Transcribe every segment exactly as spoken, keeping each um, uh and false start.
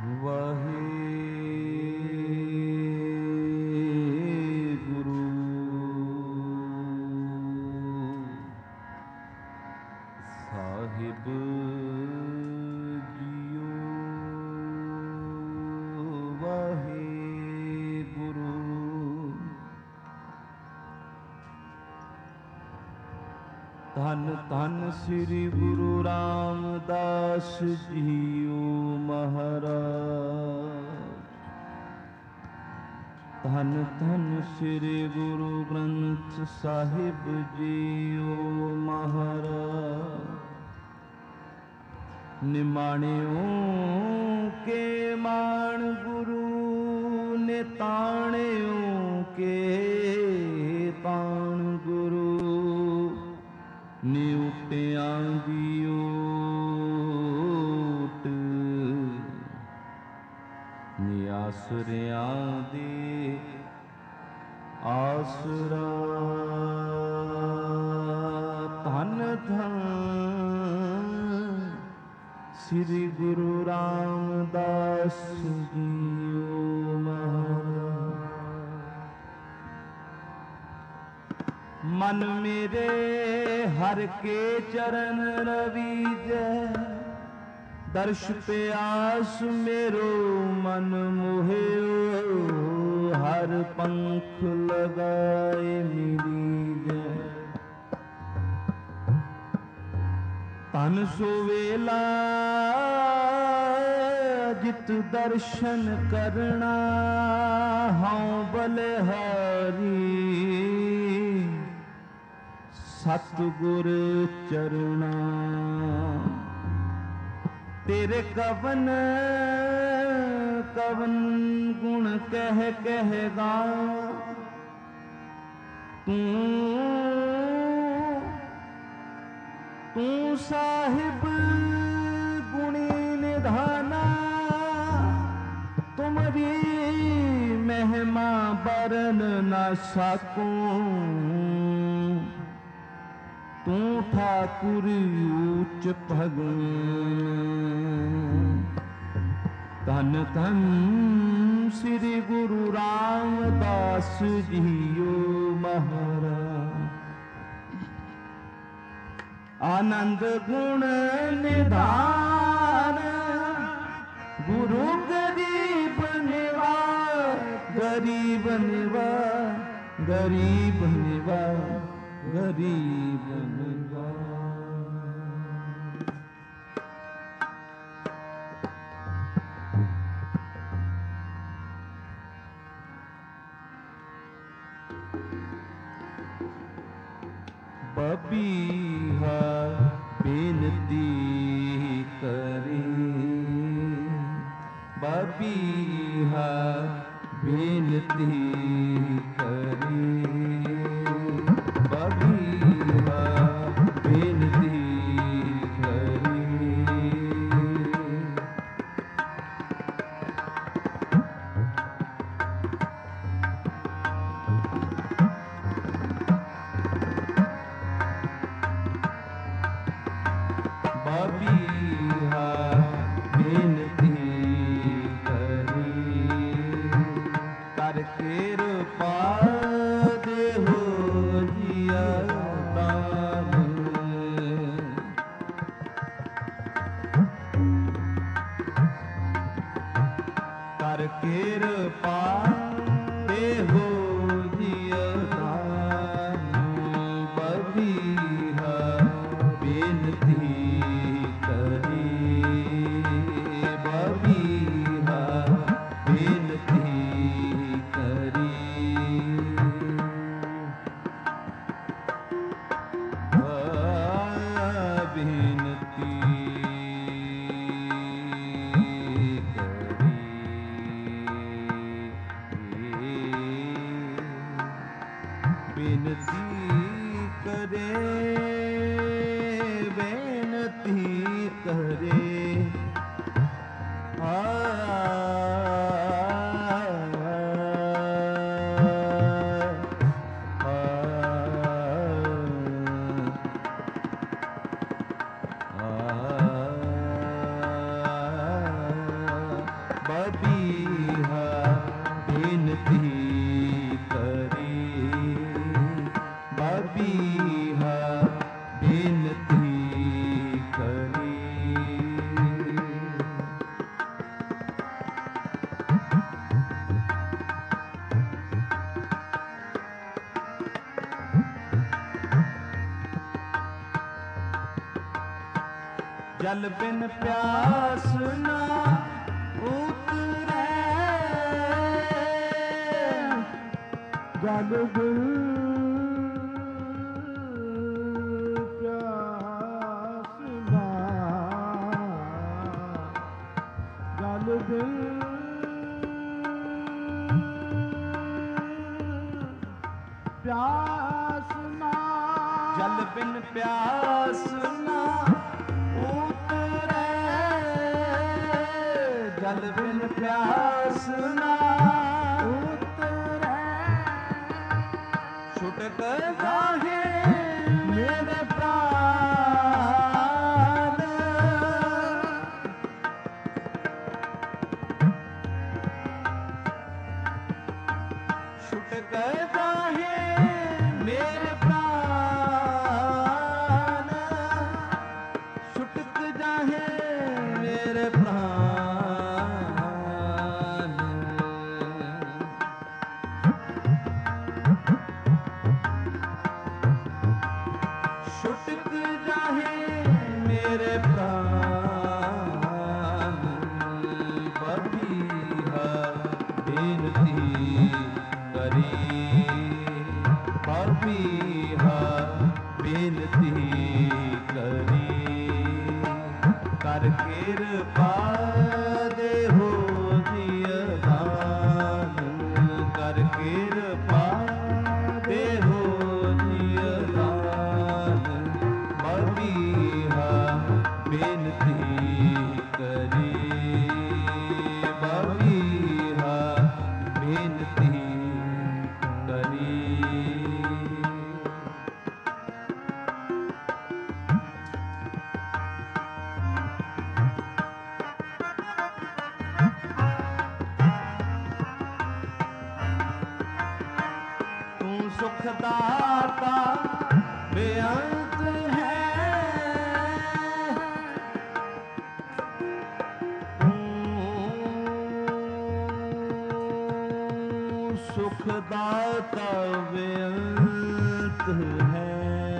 ਵਾਹਿਗੁਰੂ ਸਾਹਿਬ JIO, Waheguru. ਧੰਨ ਧੰਨ ਸ੍ਰੀ Guru Ramdas JIO ਮਹਾਰਾਜ। ਧੰਨ ਧੰਨ ਸ੍ਰੀ ਗੁਰੂ ਗ੍ਰੰਥ ਸਾਹਿਬ ਜੀਓ ਮਹਾਰਾਜ। ਨਿਮਾਣਿਓ ਕੇ ਮਾਣ ਗੁਰੂ ਨੇ, ਤਾਣਿਓ ਕੇ ਤਾਣ ਗੁਰੂ ਨਿਉਟਿਆਂ ਦੀ ਓਟ, ਨਿਆਸਰਿਆਂ ਦੇ ਆਸਰਾ। ਧੰਨ ਧੰਨ ਸ੍ਰੀ ਗੁਰੂ ਰਾਮਦਾਸ ਜੀਓ ਮਹਾਰਾਜ। ਮਨ ਮੇਰੇ ਹਰ ਕੇ ਚਰਨ ਰਵੀਜੈ, ਦਰਸ਼ ਪਿਆਸ ਮੇਰੋ ਮਨ ਮੋਹਿਓ। ਹਰ ਪੰਖ ਲਗਾਏ ਮਿਲੀਜੈ, ਤਨ ਸੋ ਵੇਲਾ ਜਿਤ ਦਰਸ਼ਨ ਕਰਨਾ। ਹਉ ਬਲਿਹਾਰੀ ਸਤਿਗੁਰ ਚਰਣਾ। ਤੇਰੇ ਕਵਨ ਕਵਨ ਗੁਣ ਕਹਿ ਕਹਿ ਗਾ। ਤੂੰ ਤੂੰ ਸਾਹਿਬ ਗੁਣੀ ਨਿਧਾਨਾ। ਤੁਮਰੀ ਮਹਿਮਾ ਬਰਨ ਨਾ ਸਕੂੰ। ਤੂੰ ਠਾਕੁਰ ਊਚ ਭਗਨ। ਧੰਨ ਧੰਨ ਸ੍ਰੀ ਗੁਰੂ ਰਾਮਦਾਸ ਜੀਓ ਮਹਾਰਾਜ। ਆਨੰਦ ਗੁਣ ਨਿਧਾਨ ਗੁਰੂ ਗਰੀਬ ਨਿਵਾਜ। ਗਰੀਬ ਨਿਵਾਜ, ਗਰੀਬ ਨਿਵਾਜ, ਗਰੀਬ ਨਿਵਾਜ। ਬਬੀਹਾ ਬੇਨਤੀ ਕਰੀ, ਬਬੀਹਾ ਬੇਨਤੀ ਕਰੀ, ਬਬੀਹਾ ਬੇਨਤੀ ਕਰੀ। ਬਬੀਹਾ ਬੇਨਤੀ ਕਰੀ, ਕਰ ਕਿਰਪਾ ਦੇਹੋ ਜੀਆ ਦਾਨ। ਕਰ ਕਿਰਪਾ ਦੇਹੋ ਜੀਆ ਦਾਨ। ਬਬੀਹਾ ਬੇਨਤੀ ਕਰੀ, ਬਬੀਹਾ ਬੇਨਤੀ ਕਰੀ। ਬੇਨਤੀ ਕਰੀ, बबीहा बिनती करी, बबीहा बिनती करी। जल बिन प्यास ना उतरे, जल बिन प्यास ना, जल बिन प्यास ना, जल बिन प्यास ना उतरे, जल बिन प्यास ना उतरे, छुटक जाहे मेरे प्राण, छुटक जाहे मेरे प्राण, छुटक जाहे मेरे प्राण। छुटक जाहे मेरे प्राण, बबीहा बिनती करी, बबीहा बिनती करी। कर कृपा देहो जिय दान, कर कृपा देहो जिय दान, बबीहा बिनती करी, बबीहा बिनती करी। सुखदाता बेअंत है, सुखदाता बेअंत है,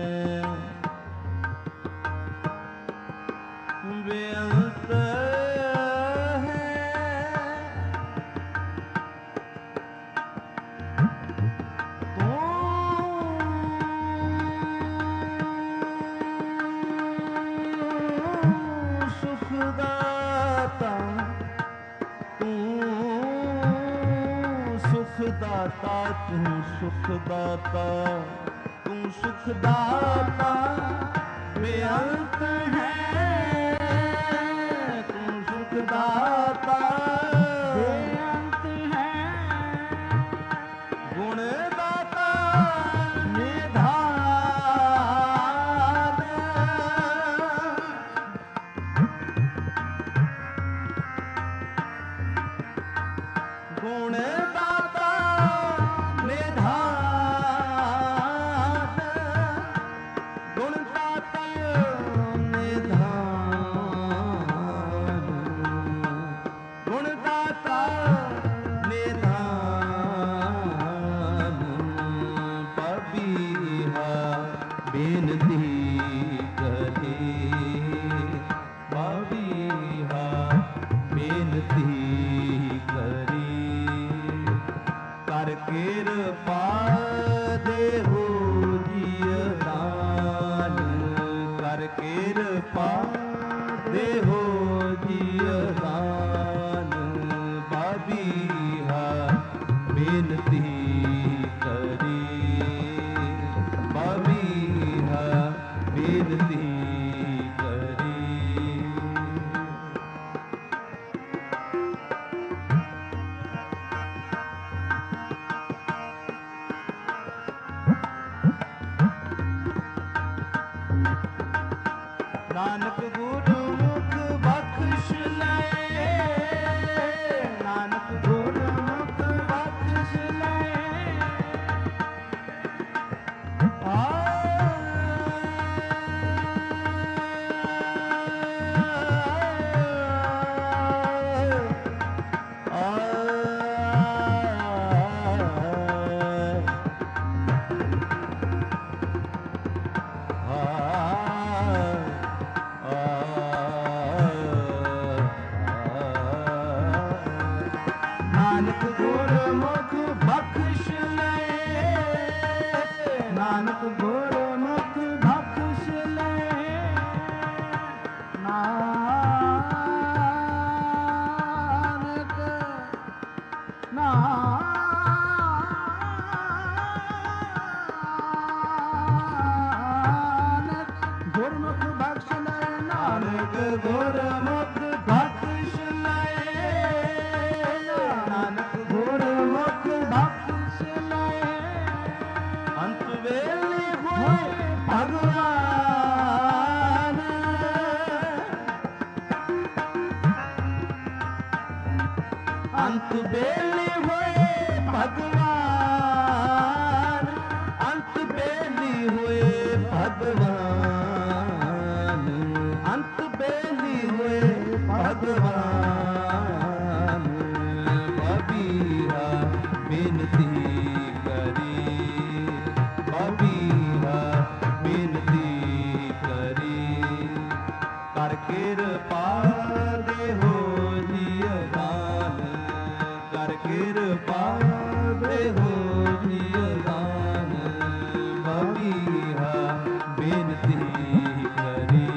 बेअंत है, सुखदाता तू सुखदाता, तू सुखदाता, तू सुखदाता बेअंत है, तू सुखदाता बेअंत है, गुणदाता निधान, गुणदाता निधान, गुणदाता निधान, गुणदाता निधान, बबीहा बिनती करी, बबीहा बिनती करी। कर कृपा देहो जिय दान, कर कृपा देहो जिय दान, बबीहा बिनती करी, बबीहा बिनती करी। नानक गुरु मुख बख्श ले, अंत बेली हुए भगवान, अंत बेली हुए भगवान, अंत बेली हुए भगवान। बबीहा बिनती करी, बबीहा बिनती करी, कर कृपा देहो जियदान, कर कृपा देहो जियदान। बबीहा बिनती करी,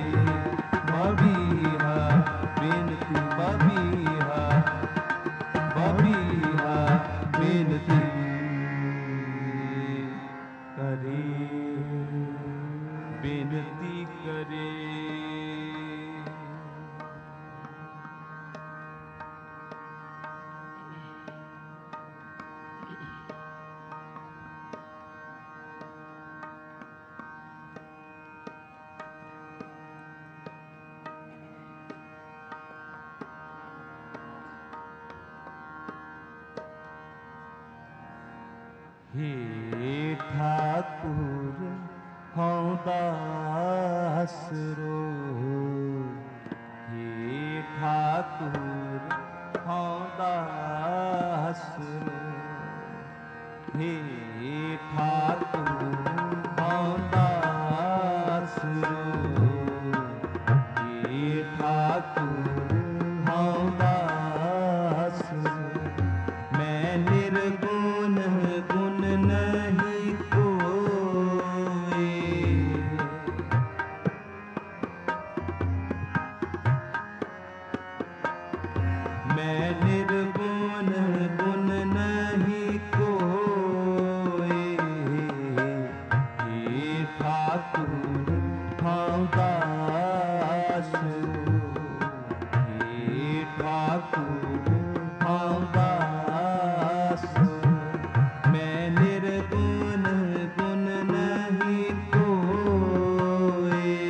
बबीहा बिनती, बबीहा बबीहा बिनती करी, बिनती करे। हे ठाकुर हौं दासरो, हे ठाकुर हौं दासरो, हे ठाकुर हौं दासरो, हे ठाकुर हौं दासरो। मैं निर्गुण गुण नहीं कोई, मैं निर्गुण गुण नहीं कोई। हे ठाकुर हौं दासरो, हे ठाकुर हौं दासरो। मैं निर्गुण गुण नहीं कोई,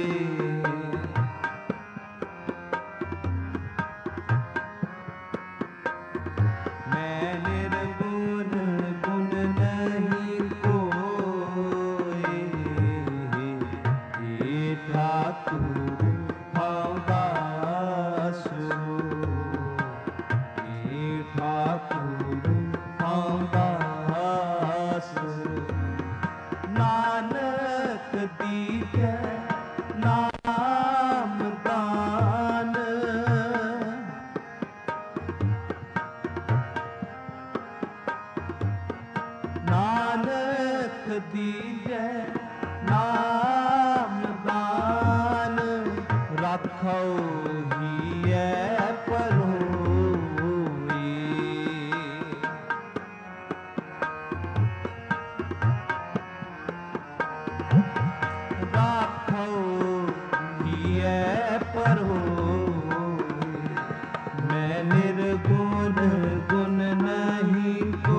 मैं निर्गुण गुण नहीं कोई। हे ठाकुर हौं दासरो, हे ठाकुर हौं दासरो। नानक दीजै नाम दान, नानक दीजै नाम दान। राखौ हियै परोई, राखौ हियै परोई। मैं निर्गुण गुण नहीं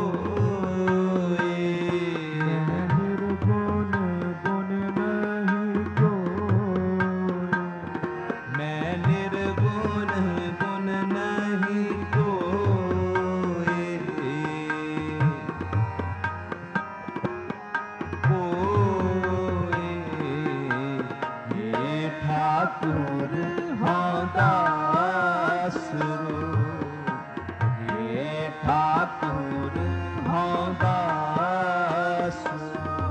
कोई, निर्गुण गुण नहीं कोई। मैं निर्गुण गुण नहीं कोई, कोई। हे ठाकुर हौं दासरो, हे ठाकुर हौं दासरो।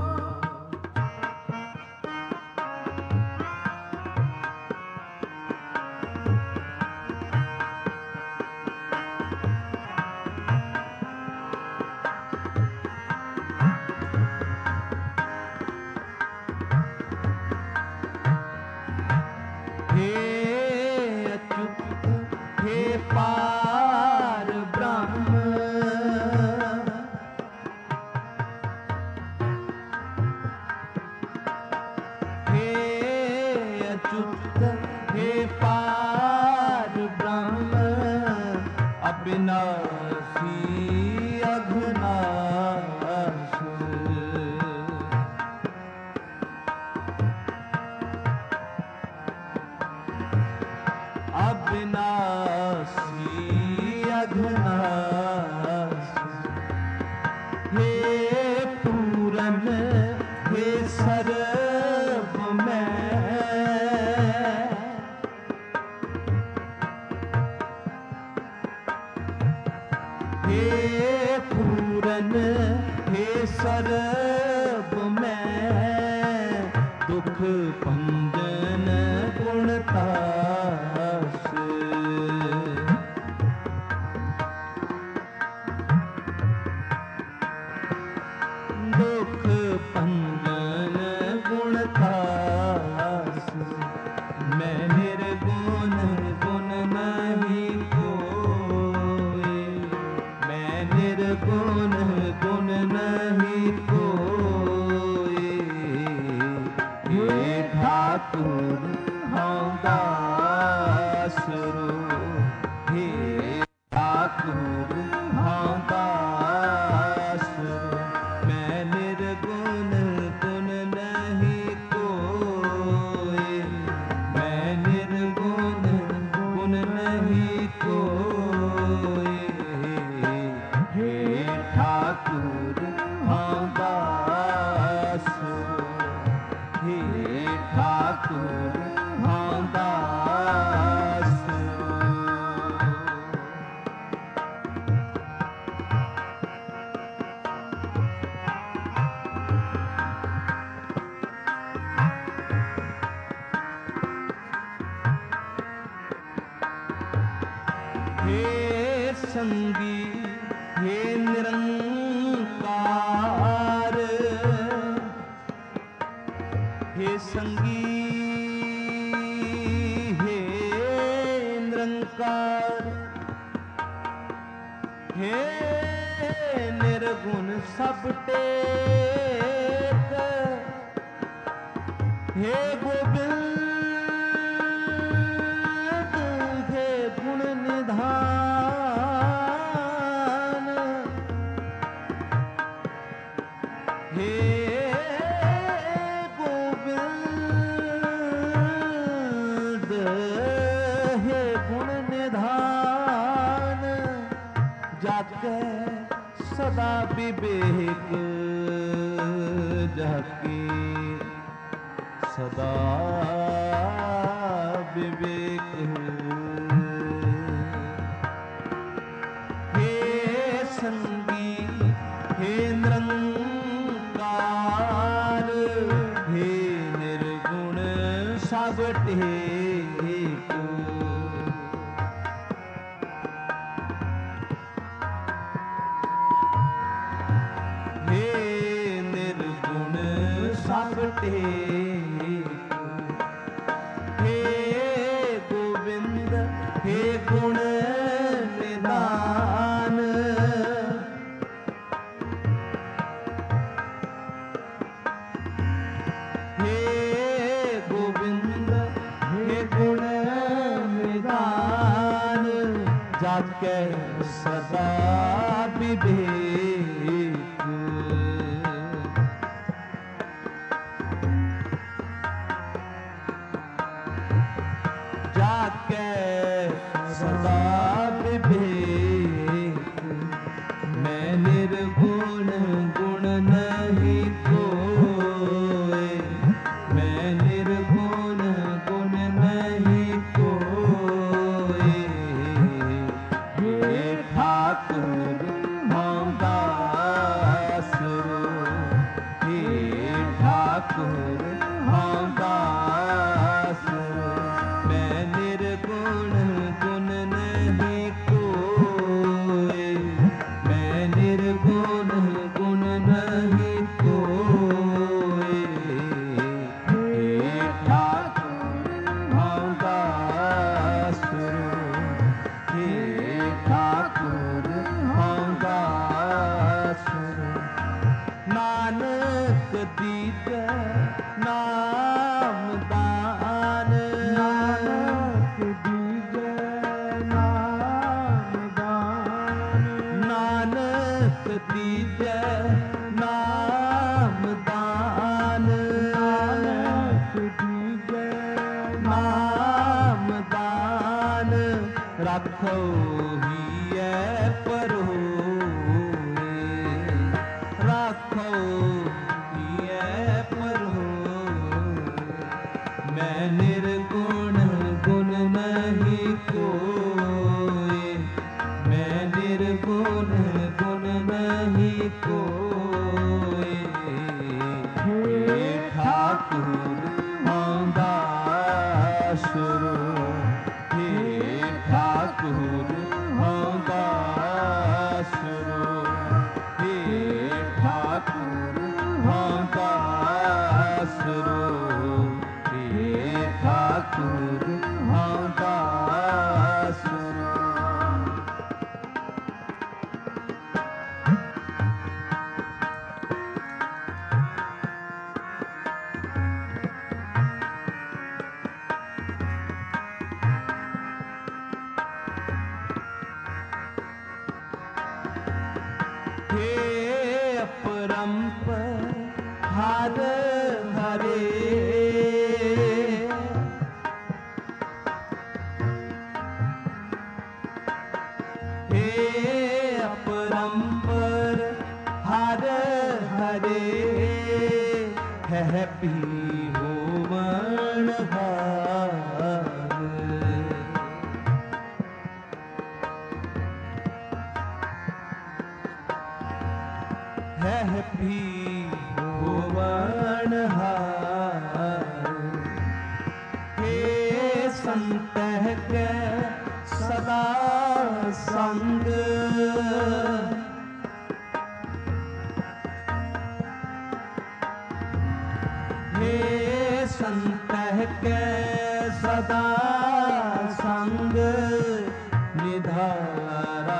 हे अच्युत हे पार ब्रह्म, हे अच्युत हे पार ब्रह्म। अविनाशी अघनाश, अविनाशी अघनाश। हे पूरन हे सर्ब मैं दुख भंजन गुणतास दुख भंजन गुणतास मैं निर्गुण गुण नहीं कोई मैं निर्गुण गुण नहीं कोई हे ठाकुर हाँ दास रो हे ठाकुर हाँ दास रो मैं निर्गुण गुण नहीं कोई मैं निर्गुण गुण नहीं कोई हे ठाकुर हाँ दास हे ठाकुर हाँ दास हे संगी हे निरंकार हे संगी हे निरंकार हे निर्गुण सब टेक हे गोविंद हे गुण निधान हे गोविंद हे गुण निधान जाके सदा विवेक जाके सदा विवेक हे संगी हे निरंकार हे निर्गुण सब टेक हे निर्गुण सब टेक हे गोविंद हे गुण निदान हे गोविंद हे गुण निदान जाके सदा विवेक जाके सदा विवेक मैं निर्गुण गुण नहीं कोई मैं निर्गुण गुण नहीं कोई हे ठाकुर हाँ दास रो हे ठाकुर हाँ दास रो मैं निर्गुण गुण नहीं कोई मैं निर्गुण गुण नहीं कोई हे ठाकुर हाँ दास रो हे ठाकुर हाँ दास रो नानक दीजै नाम दान नानक दीजै नाम दान नानक दीजै नाम दान नानक दीजै नाम दान रखो हियै परोए रखो हियै परोए मैं निर्गुण गुण नहीं कोई मैं निर्गुण हे अपरंपर हर हरे हे अपरंपर हर हरे है पी होवन हार है पी होवन हार हे संत के सदा संग हे संत के सदा संग निधारा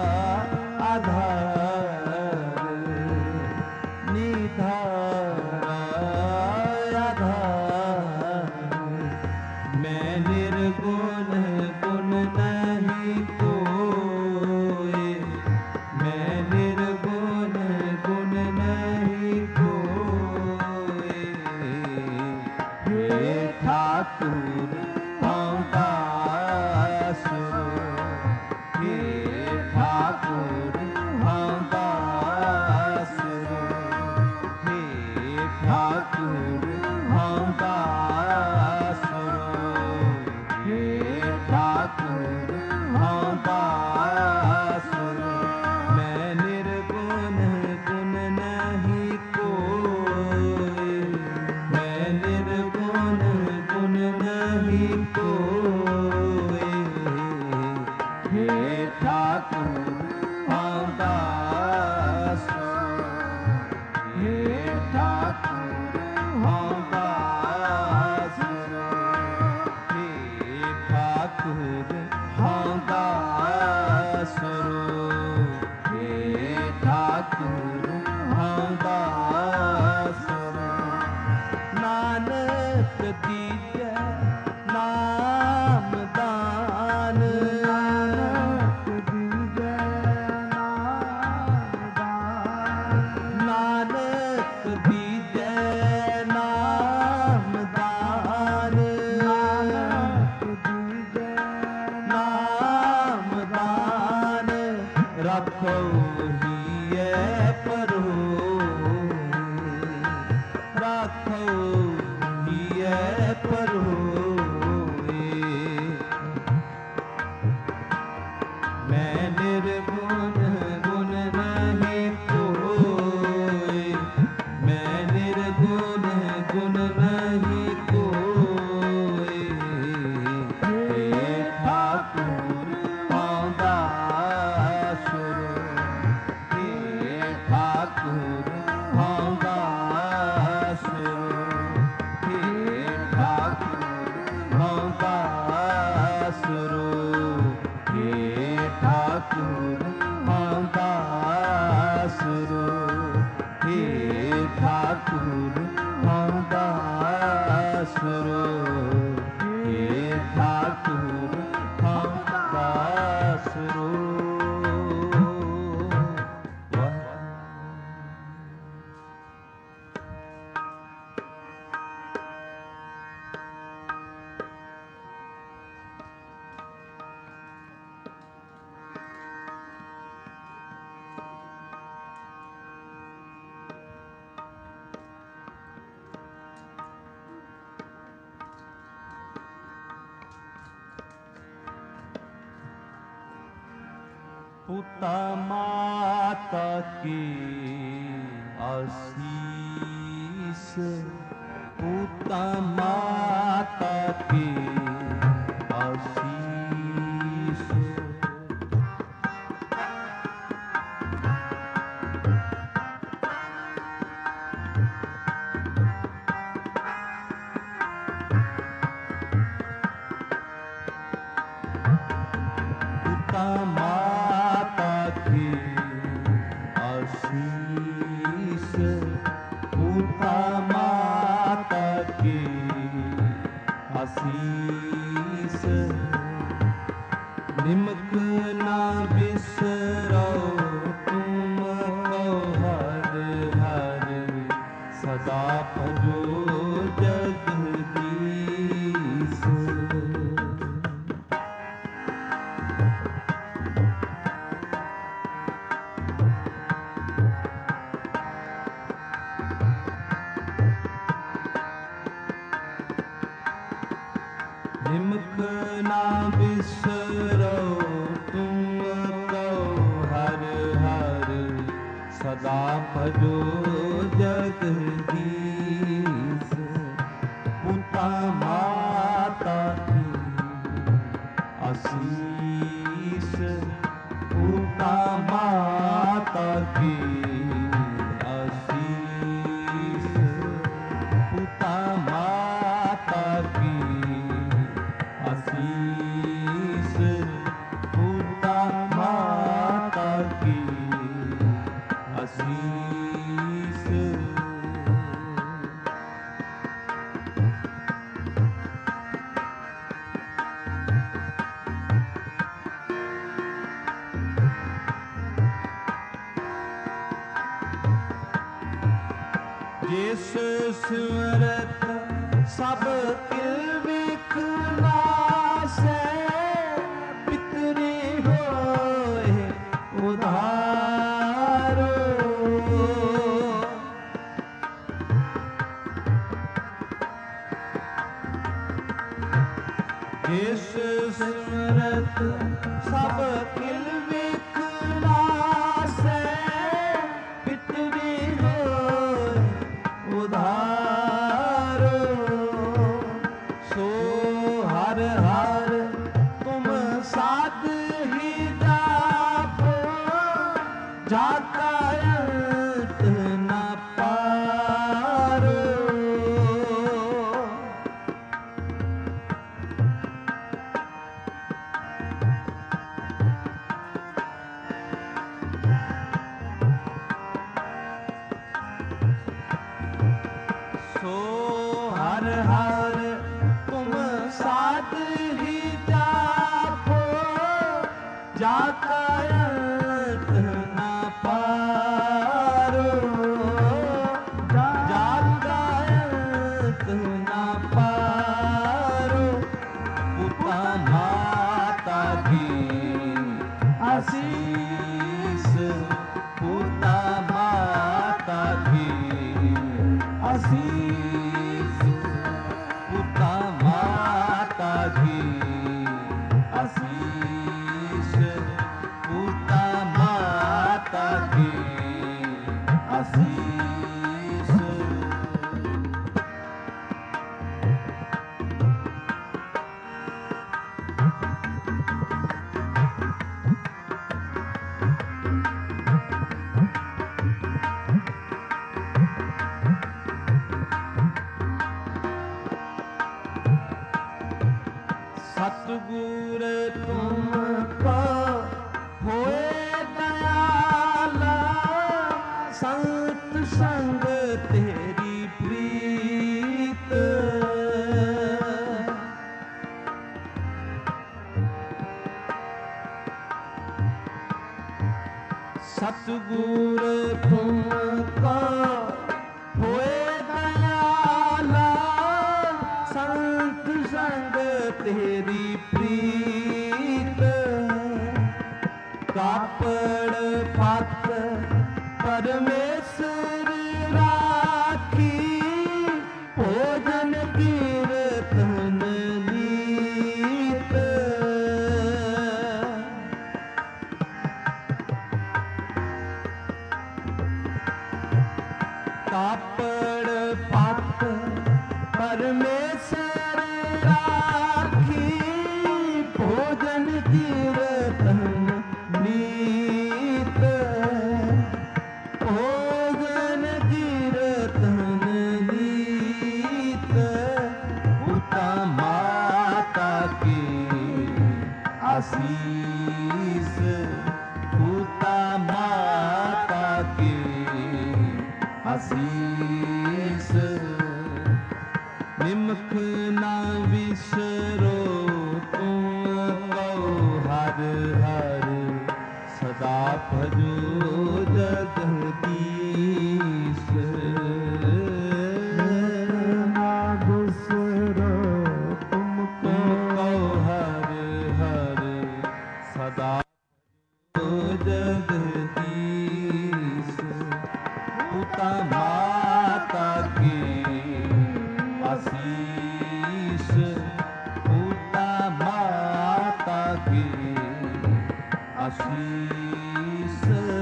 आधार निधारा आधार मैं निर्गुण गुण नहीं कोई मैं निर्गुण गुण नहीं कोई हे ठाकुर हमदास हे ठाकुर हमदास हे ठाकुर हमदास हे ठाकुर हमदास मैं निर्गुण गुण नहीं कोई मैं निर्गुण गुण नहीं कोई हे ठाकुर हमदास हे ठाकुर हमदास हे ठाकुर हमदास हे ठाकुर हमदास नानक दीजै नाम दान नानक दीजै नाम दान नानक दीजै नाम दान नानक दीजै नाम दान रखो हिए परो रखो हिए परो मैं निर्गुण गुण नहीं कोई मैं निर्गुण गुण नहीं कोई हे ठाकुर हमदास हे ठाकुर हमदास हे ठाकुर हमदास हे ठाकुर हमदास हे ठाकुर हमदास हे ठाकुर हमदास पुता माता की आशीष पुता माता की आशीष पुता माता की आशीष पुता माता की आशीष निमक ना बिसरो तुम भजो जगदीश। निमख ना बिसरो तुम कहो हर हर, सदा भजो जगदीश। पुता माता की आशीष, पुता माता की आशीष, पुता माता की आशीष, पुता माता की आशीष। जिस स्मरत सब किल विखनासै, पितरी होए उधारो। जिस स्मरत सब किल विखनासै, पितरी होए उधारो। सो हर हर तुम साध ही जापो, जाका अंत न पारो। सो हर हर तुम साध ही जापो, जाका अंत न पारो। जाका अंत न पारो। पुता माता की आशीष, पुता माता की आशीष, पुता माता की आशीष, पुता माता की आशीष। सतगुर तुमको होए दयाला, संत संग तेरी प्रीत। सतगुर तुमको होए दयाला, संत संग तेरी प्रीत। कापड़ पात परमेश्वर राखी, भोजन कीर्तन नीत। कापड़ पात परमेश्वर राखी, भोजन कीर्तन नीत। भोजन कीर्तन नीत। पुता माता की आशीष, पुता माता की आशीष। निमख ना बिसरो तुम कहो हर हर, सदा भजो जगदीश। जगदीश पिता माता की आशीष पिता माता की आशीष।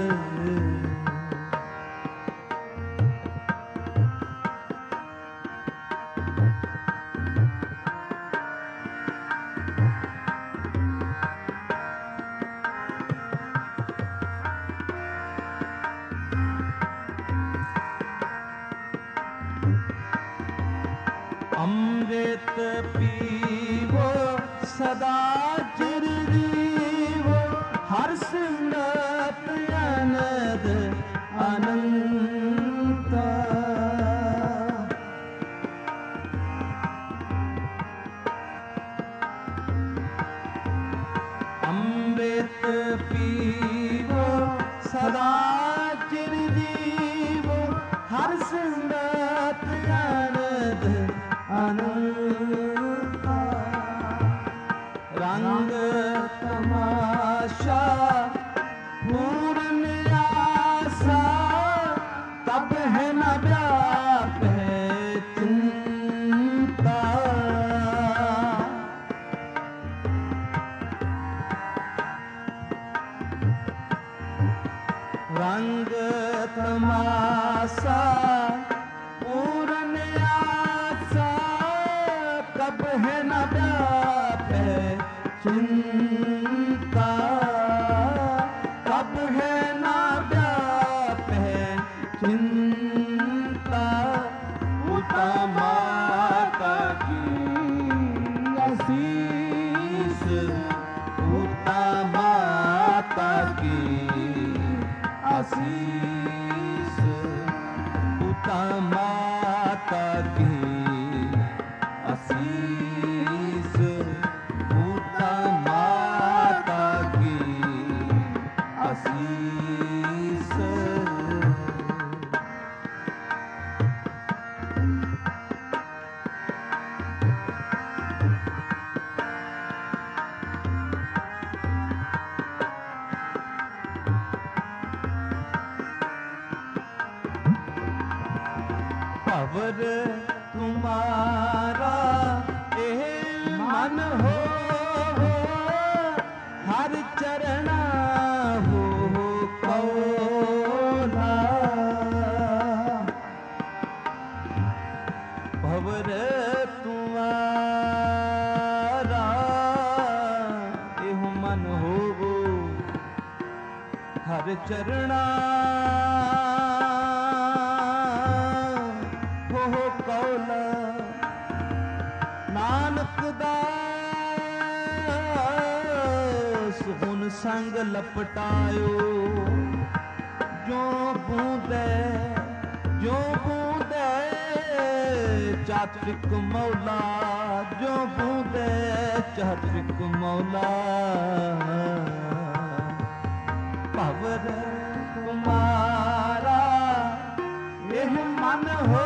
अमृत पीवो सदा चिर जीवो हर सिमरत आनंद अनंत। अमृत पीवो सदा चिर जीवो हर सिमरत आनंद अनंता। रंग तमाशा पूर्ण आशा तब है न व्याप है चिंता। रंग तमाशा पूर्ण आशा कब है न व्याप है चिंता। कब है न व्याप है चिंता। पिता माता की आशीष पिता माता की आशीष पिता माता की आशीष पिता माता की आशीष। पवर तुम्हारा एह मन हो हर चरणा हो कौला। पवर तुम्हारा एह मन हो हर चरणा नानक दास हुन संग लपटायो जो बूंदे जो बूंदे चात्रिक मौला जो बूंदे चात्रिक मौला। भवर तुम्हारा यह मन हो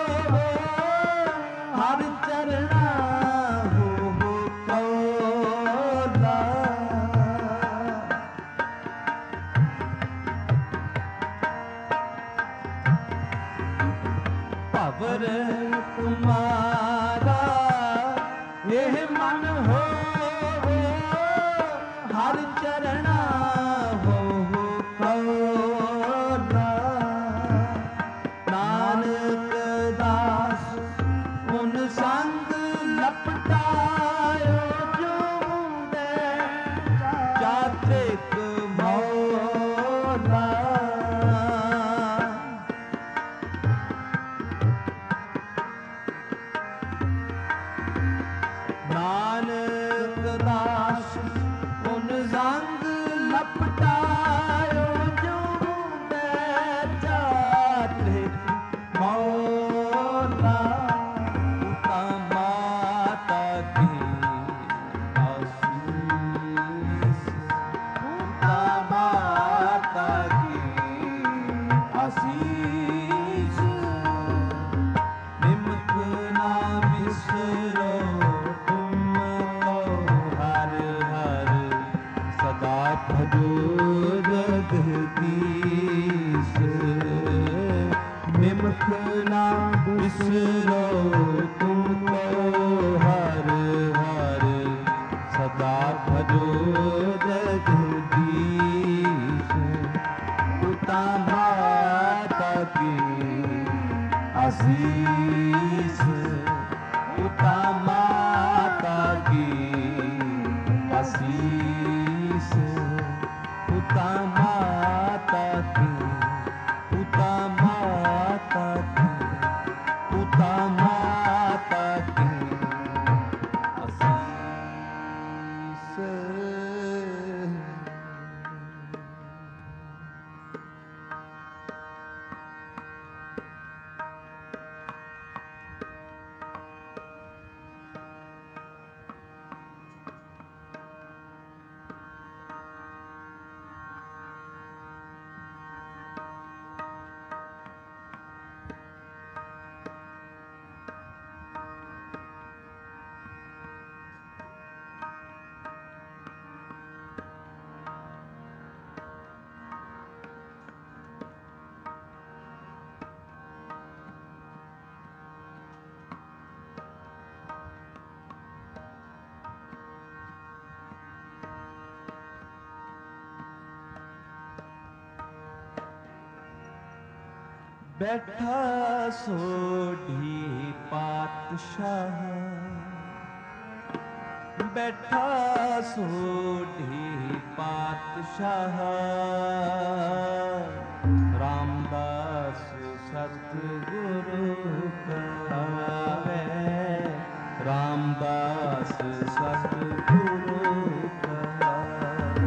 हर चरणा हो कौला। भवर तुम्हारा यह मन हो हर चरणा हो कौला। नानक दास उन संग लपटायो जो बूंदे चात्रिक मौला। नानक दास उन संग लपटायो जो बूंदे चात्रिक मौला। भजो जगदीश निमख ना बिसरो तुमको हर हर सदा भजो जगदीश पिता माता की आशीष पिता माता की आशीष पिता माता की पिता माता की पिता माता की आशीष। बैठा सोढ़ी पातशाह बैठा सोढ़ी पातशाह रामदास सतगुरु कहावे रामदास सतगुरु कहावे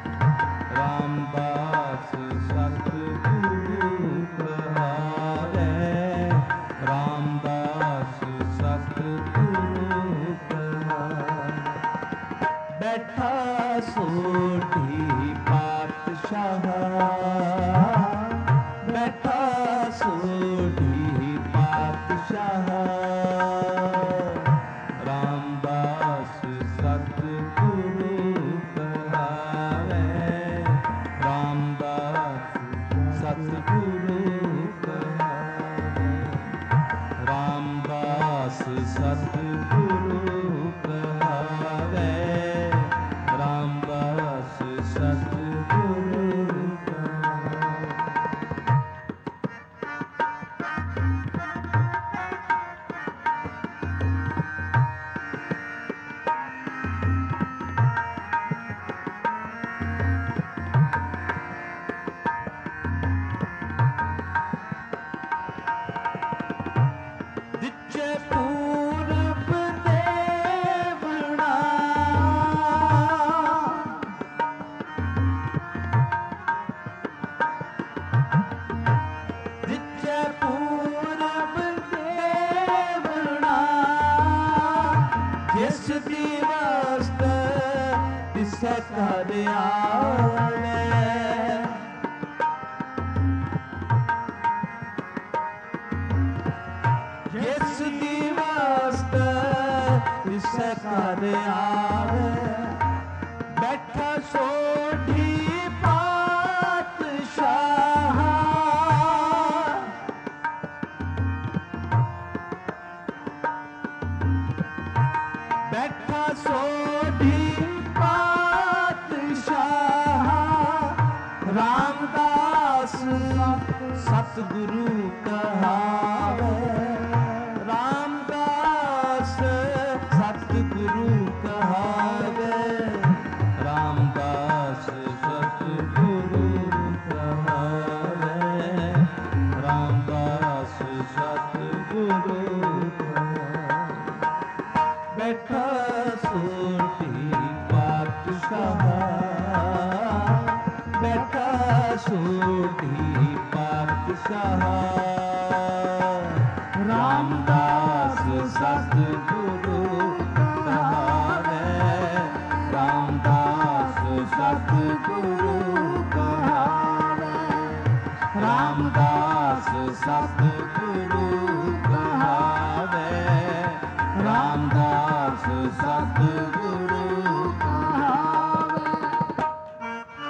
रामदास सतगुरु कहावे रामदास सतगुरु कहावे बैठा सोढ़ी पातशाह बैठा सोढ़ी पातशाह रामदास सतगुरु कहावे रामदास सतगुरु कहावे रामदास सतगुरु कहावे रामदास सतगुरु जिस दिवस इस घर आवे बैठा सोढ़ी पातशाह बैठा सोढ़ी पातशाह रामदास सतगुरु कहावे रामदास सतगुरु कहावे रामदास सतगुरु कहावे रामदास सतगुरु कहावे बैठा सोढ़ी पातशाह बैठा सोढ़ी पातशाह रामदास सतगुरु कहावे रामदास सतगुरु कहावे रामदास सतगुरु कहावे रामदास सतगुरु कहावे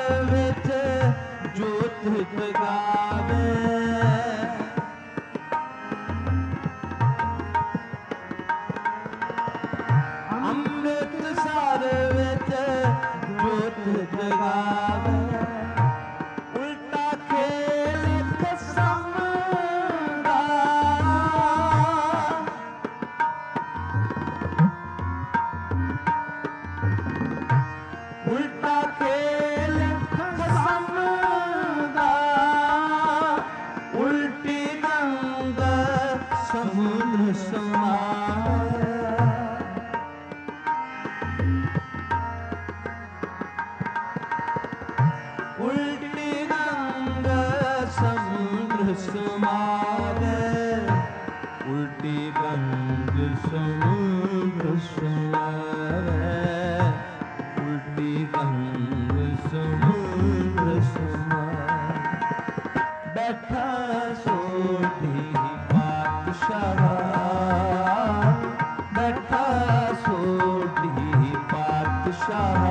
ਵਿੱਚ ਜੋਤ ਜਗਾਵੇ ਅੰਮ੍ਰਿਤਸਰ ਵਿੱਚ ਜੋਤ ਜਗਾਵੇ ਉਲਟਾ ਖੇਲ ਕਸਮ ਦਾ ਉਲਟਾ ਖੇਲ ਕਸਮ ਦਾ ਉਲਟੀ ਗੰਗ ਸਮੁੰਦਰ ਸਮਾਏ उल्टी गंग समुद्र समावे उल्टी गंग समुद्र समावे उल्टी गंग समुद्र समावे बैठा सोढ़ी पातशाह बैठा सोढ़ी पातशाह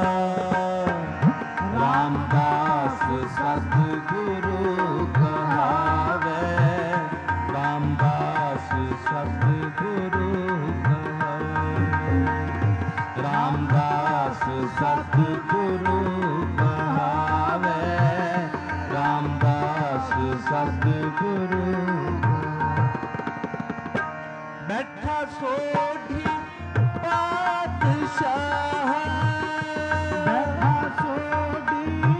रामदास सतगुरु कहावे रामदास सतगुरु कहावे रामदास सतगुरु कहावे रामदास सतगुरु बैठा सोढ़ी पातशाह बैठा सोढ़ी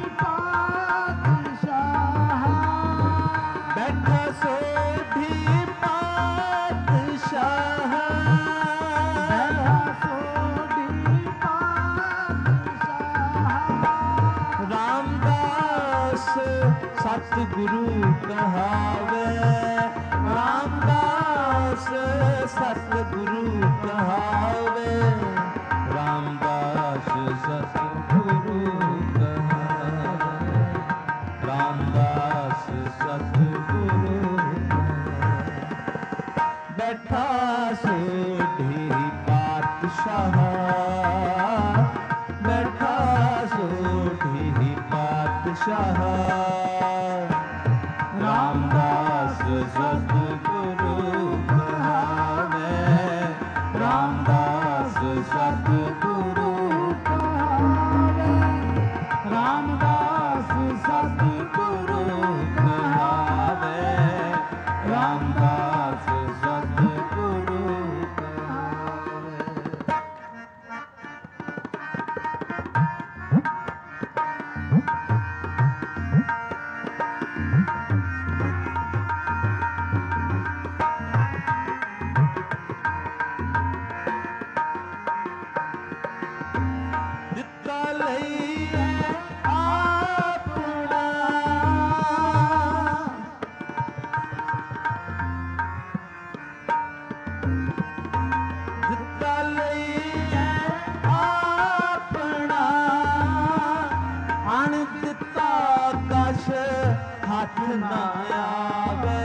पातशाह बैठा सोढ़ी पातशाह बैठा सोढ़ी पातशाह रामदास सतगुरु कहावे रामदास सतगुरु कहावे रामदास सतगुरु कहावे रामदास सतगुरु बैठा सोढ़ी पातशाह बैठा सोढ़ी पातशाह रामदास सतगुरु कहावे रामदास सतगुरु कहावे रामदास सतगुरु कहावे रामदास सतगुरु कहावे ਦਿੱਤਾ ਲਈਏ ਆਪਣਾ ਦਿੱਤਾ ਲਈਏ ਆਪਣਾ ਅਣ ਦਿੱਤਾ ਕਛ ਹੱਥ ਨਾ ਆਵੇ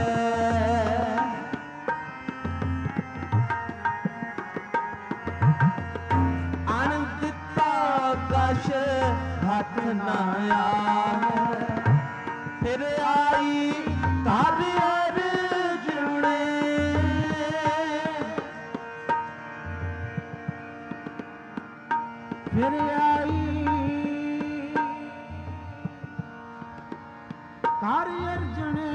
कश हथ न आवे फिर आई घर अर्जुने फिर आई घर अर्जुने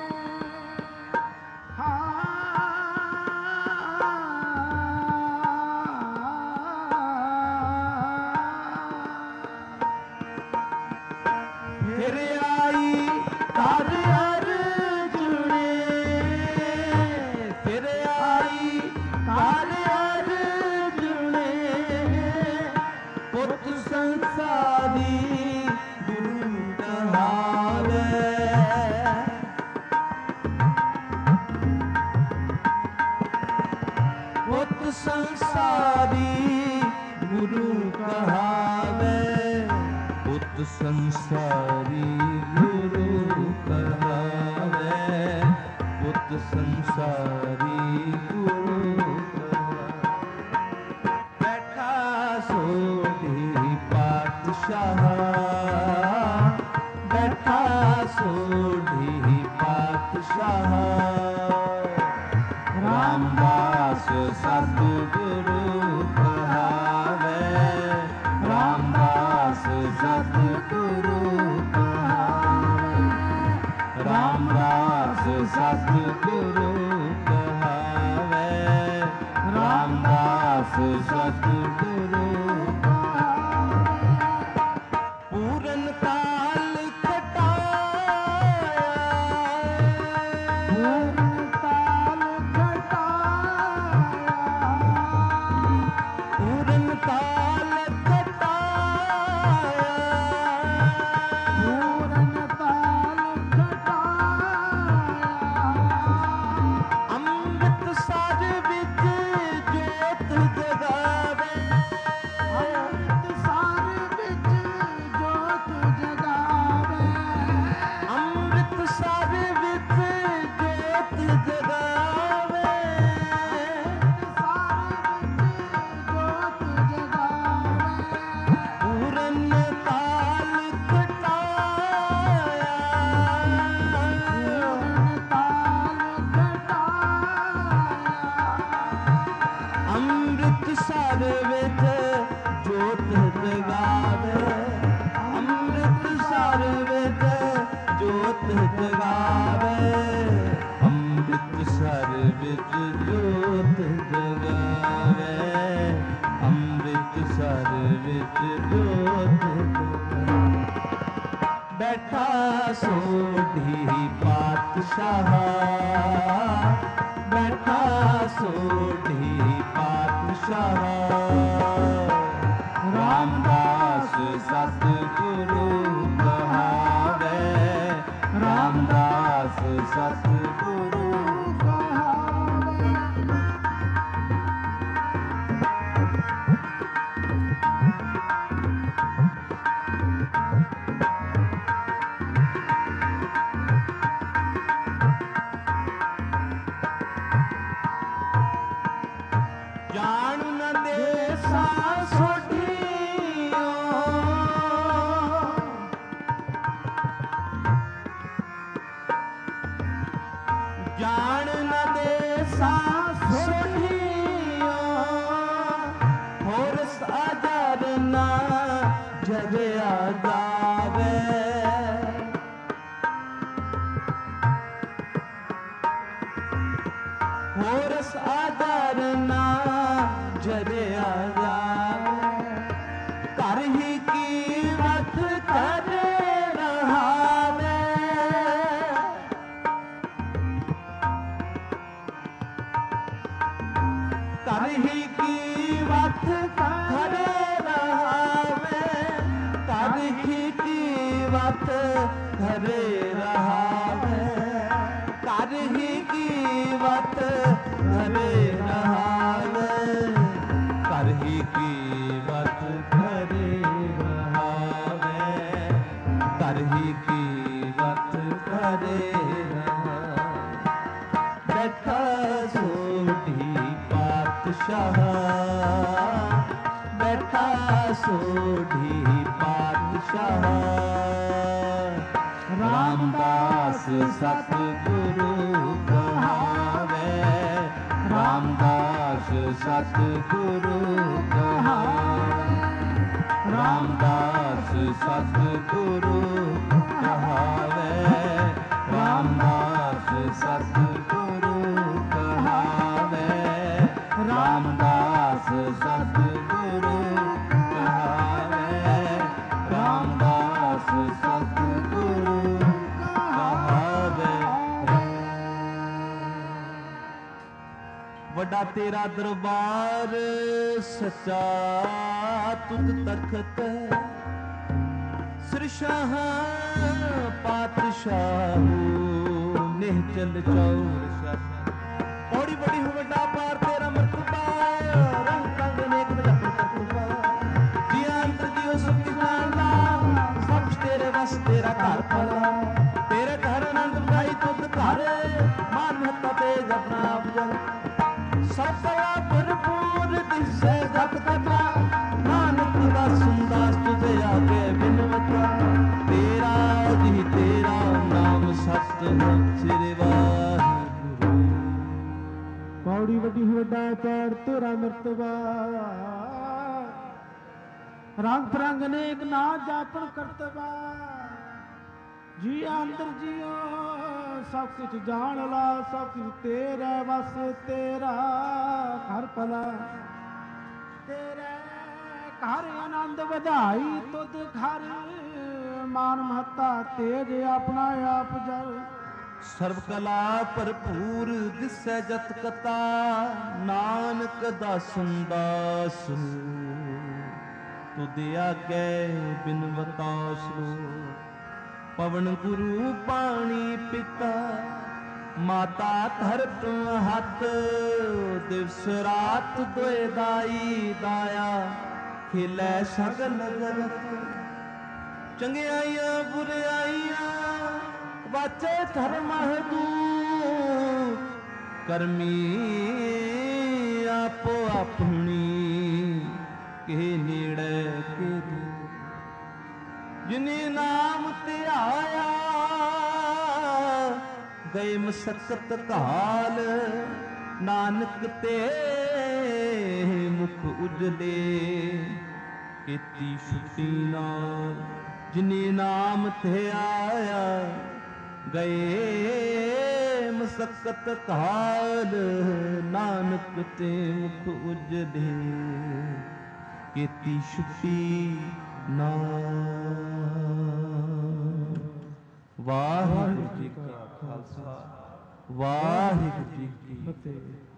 फिर आई घर अर्जुने फिर आई घर अर्जुने पुत संसारी गुरु कहावे पुत संसारी गुरु कहावे पुत संसारी गुरु कहावे पुत संसारी गुरु कहावे बैठा सोढ़ी पातशाह ਵਿੱਚ ਜੋਤ ਜਗਾਵੇ, ਅੰਮ੍ਰਿਤਸਰ ਵਿੱਚ ਜੋਤ ਜਗਾਵੇ। ਬੈਠਾ ਸੋਢੀ ਪਾਤਸ਼ਾਹ, ਬੈਠਾ ਸੋਢੀ ਪਾਤਸ਼ਾਹ, ਰਾਮਦਾਸ ਸਤਿਗੁਰੂ ਕਹਾਵੇ, ਰਾਮਦਾਸ ਸਤਿਗੁਰੂ ਕਹਾਵੇ। ਜਾਣ ਨ ਦੇਸਾ ਸੋਢੀਓ, ਜਾਣ ਨ ਦੇਸਾ ਸੋਢੀਓ, ਹੋਰ ਸਾਜਰ ਨਾ ਜਗਿਆ ਜਾਵੇ। ਹੋਰ ਸਾਜਰ ਨਾ ਜਰਿਆ ਜਾਵੇ, ਘਰ ਹੀ ਕੀਮਤ ਕਰੇ ਰਹਾਵੇ। ਘਰ ਹੀ ਕੀਮਤ ਕਰੇ ਰਹਾਵੇ, ਘਰ ਹੀ ਕੀਮਤ ਕਰੇ ਰਹਾਵੇ, ਘਰ ਹੀ ਕੀਮਤ ਕਰੇ ਰਹਾਵੇ, ਘਰ ਹੀ ਕੀਮਤ ਕਰੇ ਰਹਾਵੇ, ਘਰ ਹੀ ਕੀਮਤ ਕਰੇ ਰਹਾਵੇ। ਬੈਠਾ ਸੋਢੀ ਪਾਤਸ਼ਾਹ, ਬੈਠਾ ਸੋਢੀ ਪਾਤਸ਼ਾਹ, ਰਾਮਦਾਸ ਸਤਿਗੁਰੂ ਕਹਾਵੇ, ਰਾਮਦਾਸ ਸਤਿਗੁਰੂ ਕਹਾਵੇ, ਰਾਮਦਾਸ ਸਤਿਗੁਰੂ ਕਹਾਵੇ, ਰਾਮਦਾਸ ਸਤਿਗੁਰੂ ਕਹਾਵੇ, ਰਾਮਦਾਸ ਸਤਿਗੁਰੂ ਕਹਾਵੇ, ਰਾਮਦਾਸ ਸਤਿਗੁਰੂ ਕਹਾਵੇ। ਵੱਡਾ ਤੇਰਾ ਦਰਬਾਰ ਸੱਚਾ ਤੁਧ ਤਖਤ, ਸਿਰਸ਼ਾਹ ਪਾਤਸ਼ਾਹੂ ਨਿਹਚਲ ਚੌਰ ਸ਼ਾਹ। ਪੌੜੀ ਬੜੀ ਹੋ ਵੱਡਾ ਪਾਰ ਤੇਰਾ ਮਰਤਬਾ, ਰੰਗ ਰੰਗ ਅਨੇਕ ਨਜਰ ਕਰਤੂਬਾ। ਜੀ ਅੰਤਰ ਜੀਉ ਸੁਖ ਜਾਣਦਾ, ਸਭ ਤੇਰੇ ਵਸ ਤੇਰਾ ਘਰ ਭਲਾ। ਤੇਰੇ ਘਰ ਆਨੰਦ ਪਾਈ ਤੁਧ ਘਰ, ਮਾਨ ਮਹੱਤਾ ਤੇ ਜਪਨਾ ਆਪ ਜਲ। ਸਤਿਆ ਭਰਪੂਰ ਦਿਸੈ ਜਪ ਤਜਾ, ਨਾਨਕ ਦਾਸ ਦਾਸ ਤੁਝੇ ਆਗੇ ਬਿਨਵਤਾ। ਤੇਰਾ ਜੀ ਤੇਰਾ ਨਾਮ ਸਤ ਸ੍ਰੀ ਵਾਹਿਗੁਰੂ। ਪੌੜੀ ਵੱਡੀ ਵੱਡਾ ਪੈਰ ਤੇਰਾ ਮਰਤਬਾ, ਰੰਗ ਰੰਗ ਅਨੇਕ ਨਾ ਜਾਪਨ ਕਰਤਬਾ। ਜੀ ਅੰਦਰ ਜੀਓ ਸਭ ਕੁਝ ਜਾਣ ਲਾ, ਸਭ ਕੁਝ ਤੇਰੇ ਵਸ ਤੇਰਾ ਘਰ ਭਲਾ। ਤੇਰੇ ਘਰ ਆਨੰਦ ਵਧਾਈ ਤੁਧ ਘਰ, ਮਾਨ ਮਹੱਤਾ ਤੇਜ ਆਪਣਾ ਆਪ ਜਲ। ਸਰਬ ਕਲਾ ਭਰਪੂਰ ਦਿਸੈ ਜਤ ਕਤਾ, ਨਾਨਕ ਦਾਸਨ ਦਾਸ ਤੁਧ ਆਗੇ ਬਿਨਵਤਾ ਸੋ। ਪਵਨ ਗੁਰੂ ਪਾਣੀ ਪਿਤਾ, ਮਾਤਾ ਧਰਤ ਹੱਥ। ਦਿਵਸ ਰਾਤ ਦੋਇ ਦਾਈ ਦਾਇਆ, ਖਿਲੈ ਸਗਲ ਜਗਤ। ਚੰਗਿਆਈਆਂ ਬੁਰਿਆਈਆਂ ਵਾਚੇ ਧਰਮ ਹਦੂ, ਕਰਮੀ ਆਪੋ ਆਪਣੀ ਕੇ ਨੇੜੇ ਕੇ ਦੂਰ। ਜਿਨੇ ਨਾਮ ਧਿਆਇਆ ਗਏ ਮਸਕਤ ਕਾਲ, ਨਾਨਕ ਤੇ ਮੁਖ ਉਜਲੇ ਕੀਤੀ ਛੁੱਟੀ ਨਾਲ। ਜਿਨੇ ਨਾਮ ਧਿਆਇਆ ਗਏ ਮਸਕਤ ਕਾਲ, ਨਾਨਕ ਤੇ ਮੁਖ ਉਜਲੇ, ਕੀਤੀ ਛੁੱਟੀ ਨਾਮ। ਵਾਹਿਗੁਰੂ ਜੀ ਕਾ ਖਾਲਸਾ, ਵਾਹਿਗੁਰੂ ਜੀ ਕੀ ਫਤਿਹ।